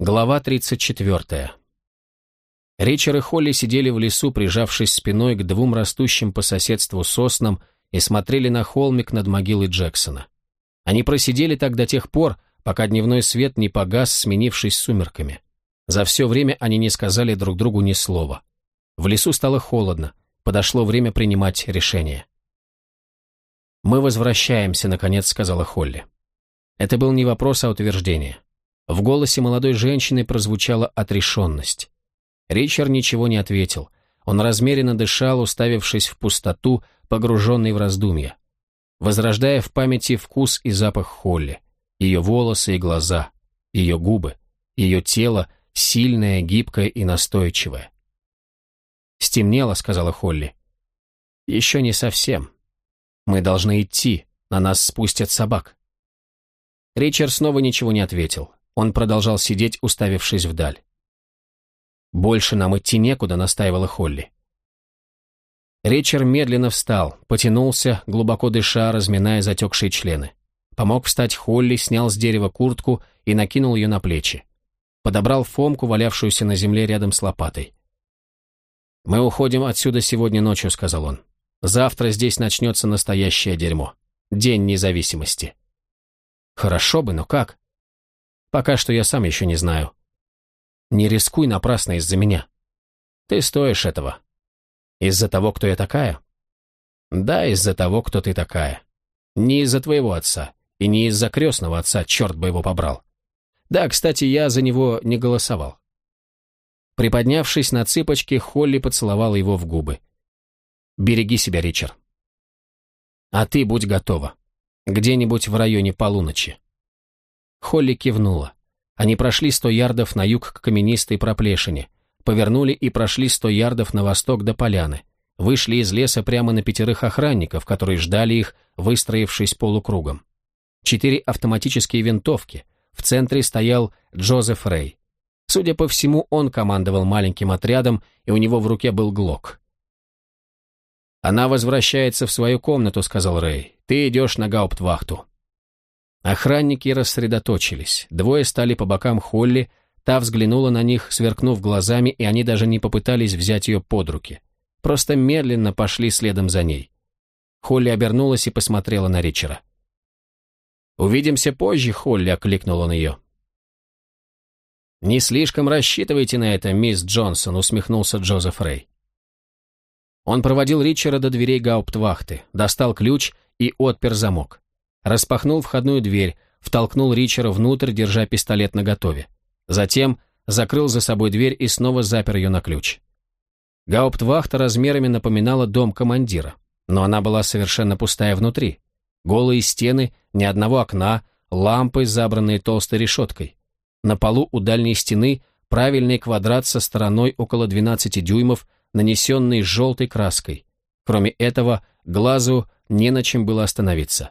Глава 34. Ричард и Холли сидели в лесу, прижавшись спиной к двум растущим по соседству соснам, и смотрели на холмик над могилой Джексона. Они просидели так до тех пор, пока дневной свет не погас, сменившись сумерками. За все время они не сказали друг другу ни слова. В лесу стало холодно, подошло время принимать решение. «Мы возвращаемся», — наконец сказала Холли. Это был не вопрос, а утверждение. В голосе молодой женщины прозвучала отрешенность. Ричард ничего не ответил. Он размеренно дышал, уставившись в пустоту, погруженный в раздумья, возрождая в памяти вкус и запах Холли, ее волосы и глаза, ее губы, ее тело, сильное, гибкое и настойчивое. «Стемнело», — сказала Холли. «Еще не совсем. Мы должны идти, на нас спустят собак». Ричард снова ничего не ответил. Он продолжал сидеть, уставившись вдаль. «Больше нам идти некуда», — настаивала Холли. Ричард медленно встал, потянулся, глубоко дыша, разминая затекшие члены. Помог встать Холли, снял с дерева куртку и накинул ее на плечи. Подобрал Фомку, валявшуюся на земле рядом с лопатой. «Мы уходим отсюда сегодня ночью», — сказал он. «Завтра здесь начнется настоящее дерьмо. День независимости». «Хорошо бы, но как?» «Пока что я сам еще не знаю». «Не рискуй напрасно из-за меня. Ты стоишь этого». «Из-за того, кто я такая?» «Да, из-за того, кто ты такая. Не из-за твоего отца, и не из-за крестного отца, черт бы его побрал. Да, кстати, я за него не голосовал». Приподнявшись на цыпочки, Холли поцеловала его в губы. «Береги себя, Ричард. А ты будь готова. Где-нибудь в районе полуночи». Холли кивнула. Они прошли 100 ярдов на юг к каменистой проплешине, повернули и прошли 100 ярдов на восток до поляны, вышли из леса прямо на 5 охранников, которые ждали их, выстроившись полукругом. 4 автоматические винтовки. В центре стоял Джозеф Рэй. Судя по всему, он командовал маленьким отрядом, и у него в руке был глок. «Она возвращается в свою комнату», — сказал Рэй. «Ты идешь на гауптвахту». Охранники рассредоточились. 2 стали по бокам Холли, та взглянула на них, сверкнув глазами, и они даже не попытались взять ее под руки. Просто медленно пошли следом за ней. Холли обернулась и посмотрела на Ричарда. «Увидимся позже, Холли», — окликнул он ее. «Не слишком рассчитывайте на это, мисс Джонсон», — усмехнулся Джозеф Рэй. Он проводил Ричарда до дверей гауптвахты, достал ключ и отпер замок. Распахнул входную дверь, втолкнул Ричарда внутрь, держа пистолет наготове. Затем закрыл за собой дверь и снова запер ее на ключ. Гауптвахта размерами напоминала дом командира, но она была совершенно пустая внутри. Голые стены, ни одного окна, лампы, забранные толстой решеткой. На полу у дальней стены правильный квадрат со стороной около 12 дюймов, нанесенный желтой краской. Кроме этого, глазу не на чем было остановиться.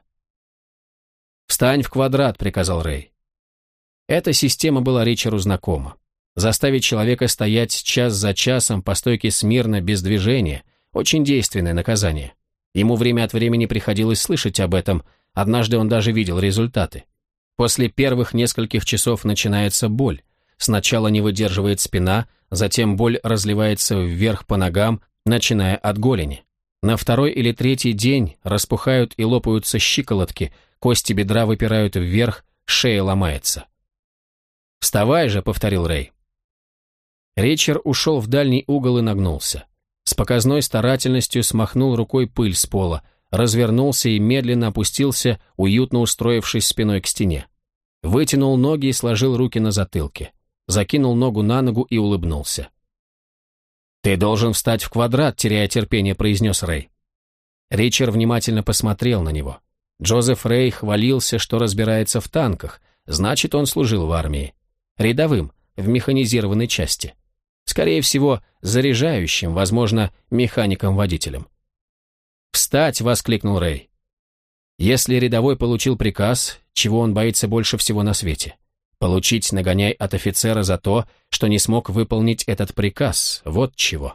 «Встань в квадрат», — приказал Рэй. Эта система была Ричарду знакома. Заставить человека стоять час за часом по стойке смирно, без движения — очень действенное наказание. Ему время от времени приходилось слышать об этом, однажды он даже видел результаты. После первых нескольких часов начинается боль. Сначала не выдерживает спина, затем боль разливается вверх по ногам, начиная от голени. На 2-й или 3-й день распухают и лопаются щиколотки, кости бедра выпирают вверх, шея ломается. «Вставай же», — повторил Рэй. Ричард ушел в дальний угол и нагнулся. С показной старательностью смахнул рукой пыль с пола, развернулся и медленно опустился, уютно устроившись спиной к стене. Вытянул ноги и сложил руки на затылке. Закинул ногу на ногу и улыбнулся. «Ты должен встать в квадрат», — теряя терпение, произнес Рэй. Ричард внимательно посмотрел на него. Джозеф Рэй хвалился, что разбирается в танках, значит, он служил в армии. Рядовым, в механизированной части. Скорее всего, заряжающим, возможно, механиком-водителем. «Встать!» — воскликнул Рэй. Если рядовой получил приказ, чего он боится больше всего на свете? Получить нагоняй от офицера за то, что не смог выполнить этот приказ, вот чего.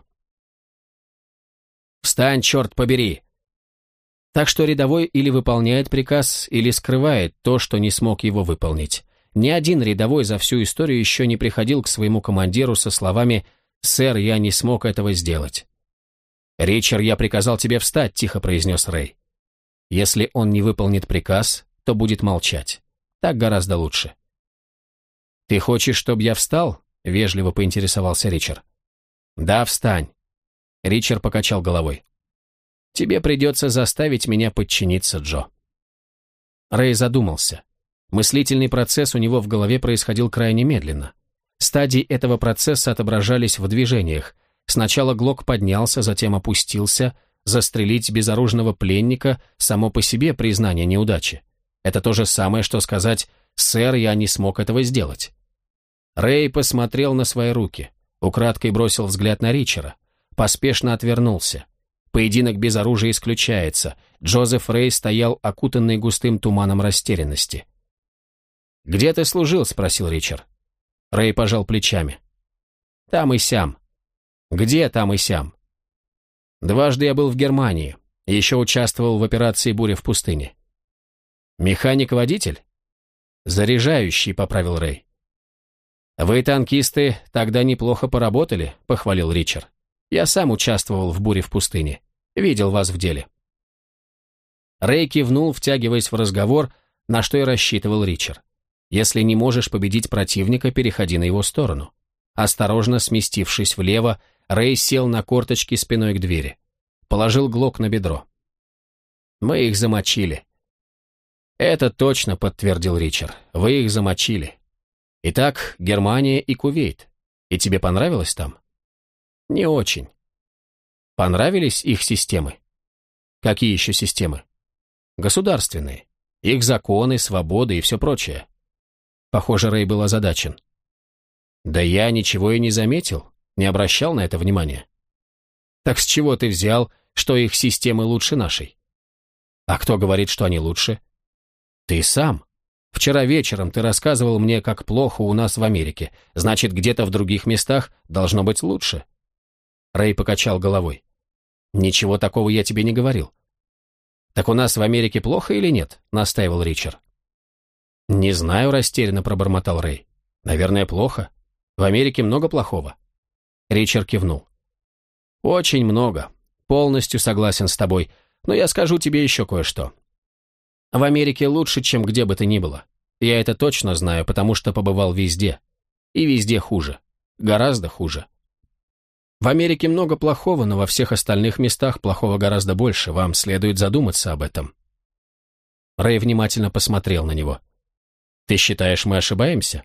«Встань, черт побери!» Так что рядовой или выполняет приказ, или скрывает то, что не смог его выполнить. Ни один рядовой за всю историю еще не приходил к своему командиру со словами «Сэр, я не смог этого сделать». «Ричард, я приказал тебе встать», — тихо произнес Рэй. «Если он не выполнит приказ, то будет молчать. Так гораздо лучше». «Ты хочешь, чтобы я встал?» — вежливо поинтересовался Ричард. «Да, встань». Ричард покачал головой. «Тебе придется заставить меня подчиниться, Джо». Рэй задумался. Мыслительный процесс у него в голове происходил крайне медленно. Стадии этого процесса отображались в движениях. Сначала Глок поднялся, затем опустился. Застрелить безоружного пленника – само по себе признание неудачи. Это то же самое, что сказать «Сэр, я не смог этого сделать». Рэй посмотрел на свои руки, украдкой бросил взгляд на Ричера, поспешно отвернулся. Поединок без оружия исключается. Джозеф Рэй стоял окутанный густым туманом растерянности. «Где ты служил?» – спросил Ричард. Рэй пожал плечами. «Там и сям». «Где там и сям?» «Дважды я был в Германии. Еще участвовал в операции «Буря в пустыне». «Механик-водитель?» «Заряжающий», — поправил Рэй. «Вы, танкисты, тогда неплохо поработали», — похвалил Ричард. «Я сам участвовал в «Буре в пустыне». Видел вас в деле». Рэй кивнул, втягиваясь в разговор, на что и рассчитывал Ричард. «Если не можешь победить противника, переходи на его сторону». Осторожно сместившись влево, Рэй сел на корточки спиной к двери. Положил глок на бедро. «Мы их замочили». «Это точно», — подтвердил Ричард. «Вы их замочили. Итак, Германия и Кувейт. И тебе понравилось там?» «Не очень». «Понравились их системы?» «Какие еще системы?» «Государственные. Их законы, свободы и все прочее». Похоже, Рэй был озадачен. «Да я ничего и не заметил, не обращал на это внимания». «Так с чего ты взял, что их системы лучше нашей?» «А кто говорит, что они лучше?» «Ты сам. Вчера вечером ты рассказывал мне, как плохо у нас в Америке. Значит, где-то в других местах должно быть лучше». Рэй покачал головой. «Ничего такого я тебе не говорил». «Так у нас в Америке плохо или нет?» — настаивал Ричард. «Не знаю», — растерянно пробормотал Рэй. «Наверное, плохо. В Америке много плохого». Ричард кивнул. «Очень много. Полностью согласен с тобой. Но я скажу тебе еще кое-что. В Америке лучше, чем где бы то ни было. Я это точно знаю, потому что побывал везде. И везде хуже. Гораздо хуже. В Америке много плохого, но во всех остальных местах плохого гораздо больше. Вам следует задуматься об этом». Рэй внимательно посмотрел на него. «Ты считаешь, мы ошибаемся?»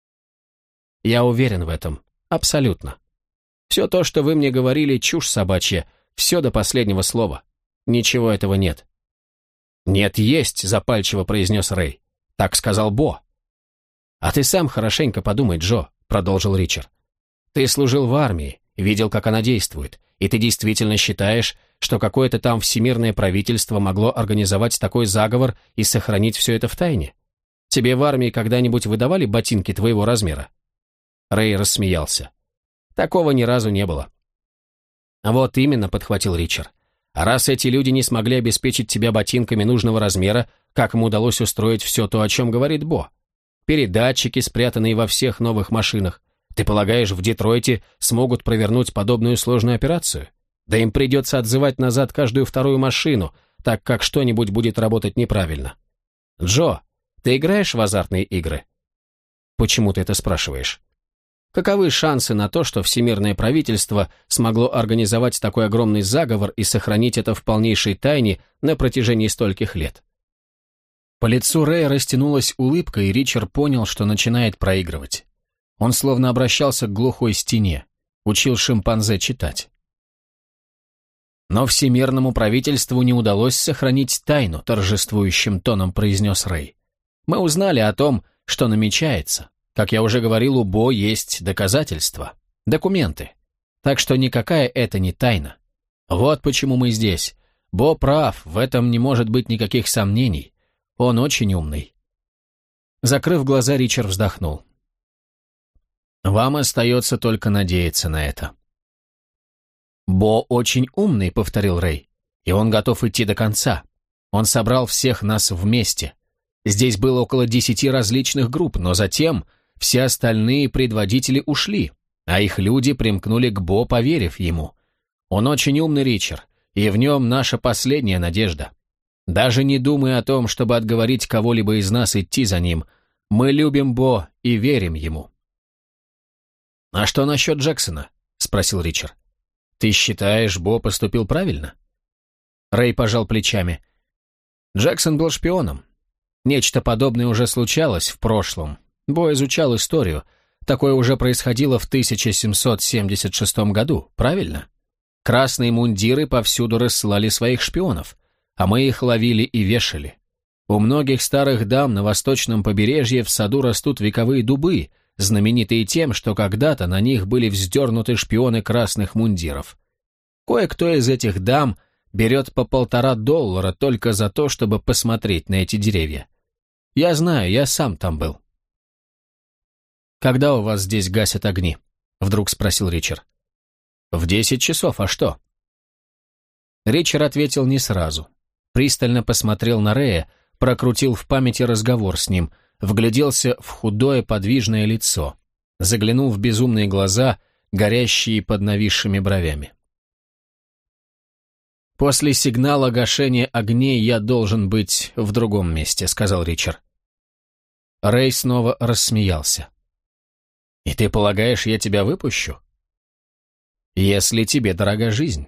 «Я уверен в этом. Абсолютно. Все то, что вы мне говорили, чушь собачья. Все до последнего слова. Ничего этого нет». «Нет, есть», — запальчиво произнес Рэй. «Так сказал Бо». «А ты сам хорошенько подумай, Джо», — продолжил Ричард. «Ты служил в армии, видел, как она действует, и ты действительно считаешь, что какое-то там всемирное правительство могло организовать такой заговор и сохранить все это в тайне? Тебе в армии когда-нибудь выдавали ботинки твоего размера?» Рэй рассмеялся. «Такого ни разу не было». «Вот именно», — подхватил Ричард. «А раз эти люди не смогли обеспечить тебя ботинками нужного размера, как им удалось устроить все то, о чем говорит Бо? Передатчики, спрятанные во всех новых машинах. Ты полагаешь, в Детройте смогут провернуть подобную сложную операцию? Да им придется отзывать назад каждую вторую машину, так как что-нибудь будет работать неправильно. Джо, ты играешь в азартные игры?» «Почему ты это спрашиваешь?» «Каковы шансы на то, что всемирное правительство смогло организовать такой огромный заговор и сохранить это в полнейшей тайне на протяжении стольких лет?» По лицу Рэя растянулась улыбка, и Ричард понял, что начинает проигрывать. Он словно обращался к глухой стене, учил шимпанзе читать. «Но всемирному правительству не удалось сохранить тайну», торжествующим тоном произнес Рэй. «Мы узнали о том, что намечается. Как я уже говорил, у Бо есть доказательства, документы. Так что никакая это не тайна. Вот почему мы здесь. Бо прав, в этом не может быть никаких сомнений. Он очень умный». Закрыв глаза, Ричард вздохнул. «Вам остается только надеяться на это». «Бо очень умный», — повторил Рэй, — «и он готов идти до конца. Он собрал всех нас вместе. Здесь было около 10 различных групп, но затем все остальные предводители ушли, а их люди примкнули к Бо, поверив ему. Он очень умный, Ричард, и в нем наша последняя надежда. Даже не думай о том, чтобы отговорить кого-либо из нас идти за ним. Мы любим Бо и верим ему». «А что насчет Джексона?» — спросил Ричард. «Ты считаешь, Бо поступил правильно?» Рэй пожал плечами. Джексон был шпионом. Нечто подобное уже случалось в прошлом. Бо изучал историю. Такое уже происходило в 1776 году, правильно? Красные мундиры повсюду рассылали своих шпионов, а мы их ловили и вешали. У многих старых дам на восточном побережье в саду растут вековые дубы, знаменитые тем, что когда-то на них были вздернуты шпионы красных мундиров. Кое-кто из этих дам берет по $1,5 только за то, чтобы посмотреть на эти деревья. Я знаю, я сам там был. «Когда у вас здесь гасят огни?» — вдруг спросил Ричард. «В 10 часов, а что?» Ричард ответил не сразу. Пристально посмотрел на Рэя, прокрутил в памяти разговор с ним, вгляделся в худое подвижное лицо, заглянул в безумные глаза, горящие под нависшими бровями. «После сигнала гашения огней я должен быть в другом месте», — сказал Ричард. Рэй снова рассмеялся. «И ты полагаешь, я тебя выпущу? Если тебе дорога жизнь».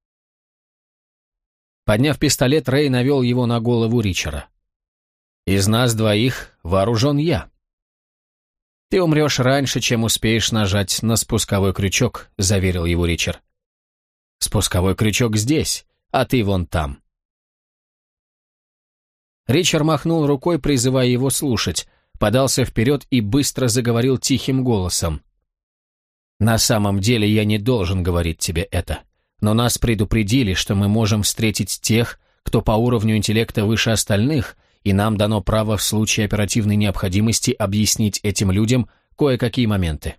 Подняв пистолет, Рэй навел его на голову Ричарда. «Из нас двоих вооружен я». «Ты умрешь раньше, чем успеешь нажать на спусковой крючок», — заверил его Ричард. «Спусковой крючок здесь, а ты вон там». Ричард махнул рукой, призывая его слушать, подался вперед и быстро заговорил тихим голосом. «На самом деле я не должен говорить тебе это, но нас предупредили, что мы можем встретить тех, кто по уровню интеллекта выше остальных, и нам дано право в случае оперативной необходимости объяснить этим людям кое-какие моменты».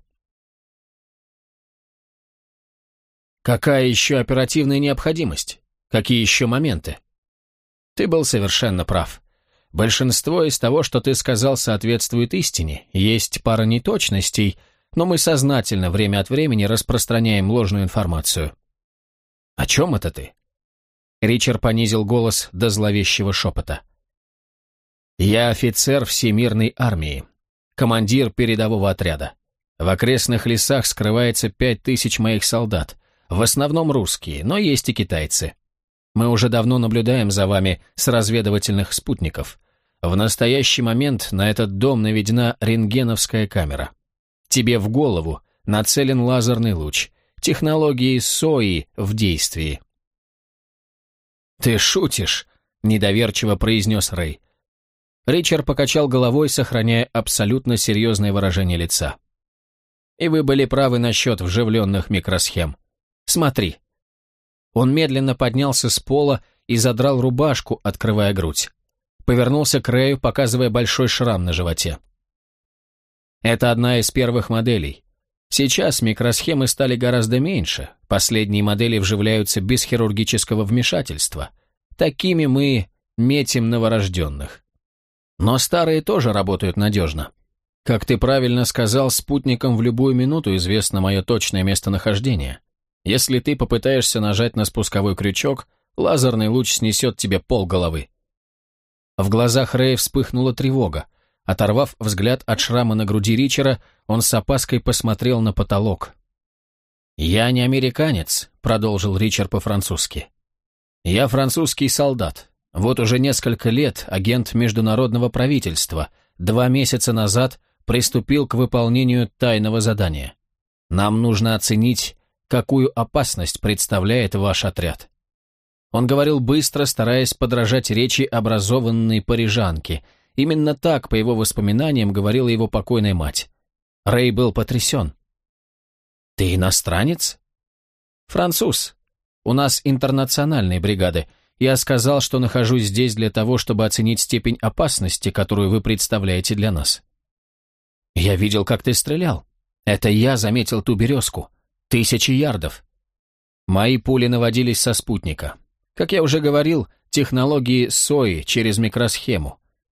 «Какая еще оперативная необходимость? Какие еще моменты?» «Ты был совершенно прав. Большинство из того, что ты сказал, соответствует истине. Есть пара неточностей, но мы сознательно время от времени распространяем ложную информацию». «О чем это ты?» Ричард понизил голос до зловещего шепота. «Я офицер Всемирной армии, командир передового отряда. В окрестных лесах скрывается 5000 моих солдат, в основном русские, но есть и китайцы. Мы уже давно наблюдаем за вами с разведывательных спутников. В настоящий момент на этот дом наведена рентгеновская камера. Тебе в голову нацелен лазерный луч. Технологии СОИ в действии». «Ты шутишь?» – недоверчиво произнес Рэй. Ричард покачал головой, сохраняя абсолютно серьезное выражение лица. «И вы были правы насчет вживленных микросхем. Смотри». Он медленно поднялся с пола и задрал рубашку, открывая грудь. Повернулся к Рэю, показывая большой шрам на животе. «Это одна из первых моделей. Сейчас микросхемы стали гораздо меньше, последние модели вживляются без хирургического вмешательства. Такими мы метим новорожденных. Но старые тоже работают надежно. Как ты правильно сказал, спутникам в любую минуту известно мое точное местонахождение. Если ты попытаешься нажать на спусковой крючок, лазерный луч снесет тебе полголовы». В глазах Рэя вспыхнула тревога. Оторвав взгляд от шрама на груди Ричарда, он с опаской посмотрел на потолок. «Я не американец», — продолжил Ричард по-французски. «Я французский солдат. Вот уже несколько лет агент международного правительства 2 месяца назад приступил к выполнению тайного задания. Нам нужно оценить, какую опасность представляет ваш отряд». Он говорил быстро, стараясь подражать речи образованной парижанки. Именно так, по его воспоминаниям, говорила его покойная мать. Рэй был потрясен. «Ты иностранец?» «Француз. У нас интернациональные бригады. Я сказал, что нахожусь здесь для того, чтобы оценить степень опасности, которую вы представляете для нас». «Я видел, как ты стрелял. Это я заметил ту березку. 1000 ярдов. Мои пули наводились со спутника. Как я уже говорил, технологии СОИ через микросхему.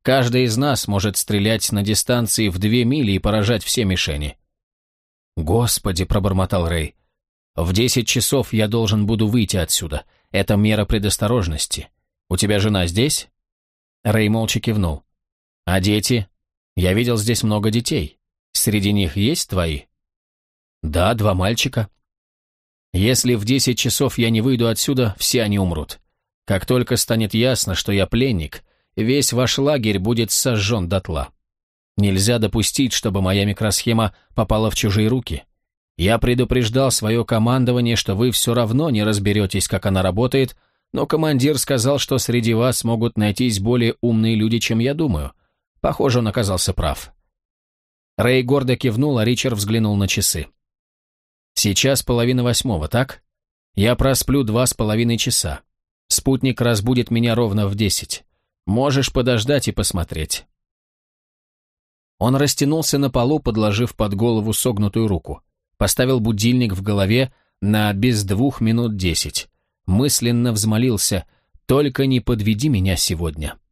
Каждый из нас может стрелять на дистанции в 2 мили и поражать все мишени». «Господи», — пробормотал Рэй, — «в 10 часов я должен буду выйти отсюда. Это мера предосторожности. У тебя жена здесь?» Рэй молча кивнул. «А дети? Я видел здесь много детей. Среди них есть твои?» «Да, 2 мальчика». «Если в 10 часов я не выйду отсюда, все они умрут. Как только станет ясно, что я пленник, весь ваш лагерь будет сожжен дотла. Нельзя допустить, чтобы моя микросхема попала в чужие руки. Я предупреждал свое командование, что вы все равно не разберетесь, как она работает, но командир сказал, что среди вас могут найтись более умные люди, чем я думаю. Похоже, он оказался прав». Рэй гордо кивнул, а Ричард взглянул на часы. «Сейчас 7:30, так? Я просплю 2,5 часа. Спутник разбудит меня ровно в 10. Можешь подождать и посмотреть». Он растянулся на полу, подложив под голову согнутую руку. Поставил будильник в голове на без 2 минут 10. Мысленно взмолился: «Только не подведи меня сегодня».